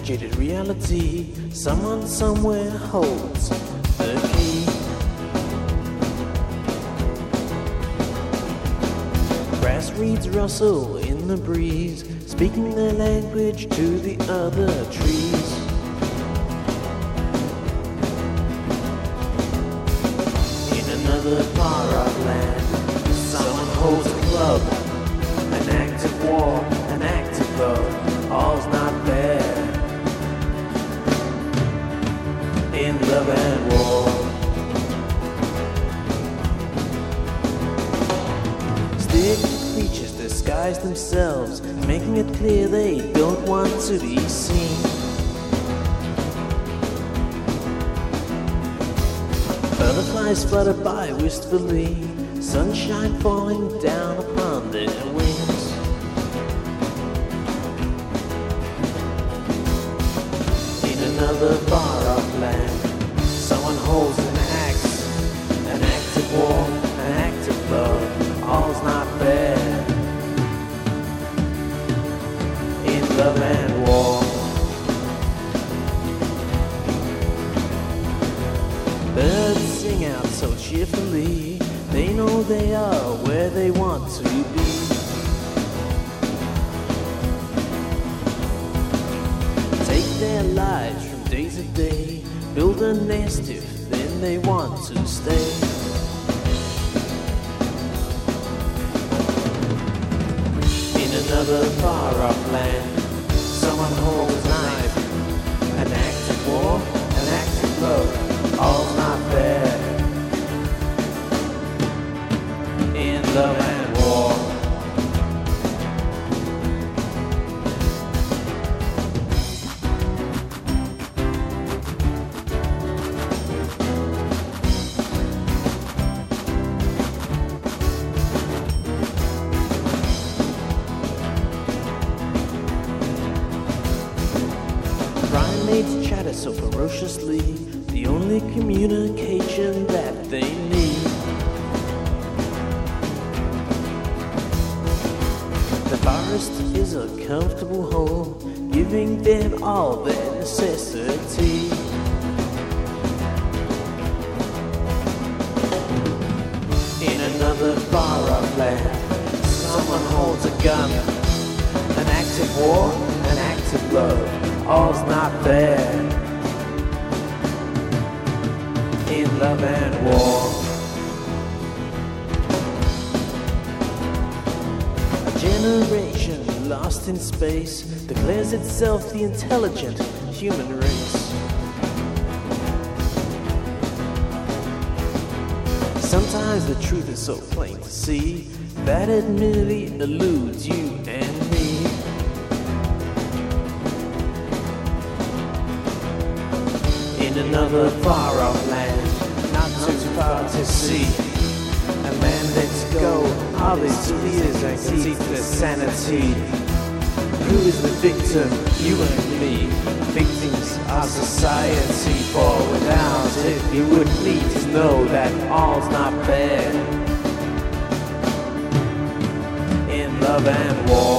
jaded reality. Someone somewhere holds the key. Grass reeds rustle in the breeze, speaking their language to the other trees. In another far-off land, someone holds a club, an act of war, an act of love. All's not bad in love and war. Stick creatures disguise themselves, making it clear they don't want to be seen. Butterflies flutter by wistfully, sunshine falling down upon their wings. In another far-off land, someone holds an act of war, an act of love. All's not bad in love and war. Birds sing out so cheerfully, they know they are where they want to be. Take their lives from day to day, build a nest if then they want to stay. In another far-off land, someone holds a knife, an act of war, an act of love. All's not bad in love and war. Primates chatter so ferociously, the only communication that they need. The forest is a comfortable home, giving them all their necessity. In another far-off land, someone holds a gun, an act of war, an act of love. All's not bad in love and war. A generation lost in space declares itself the intelligent human race. Sometimes the truth is so plain to see that it merely eludes you and me. In another far-off land, not too far to see, a man lets go of his fears and seeks the sanity. Who is the victim? You and me. Victims of society, for without it you would need to know that all's not bad in love and war.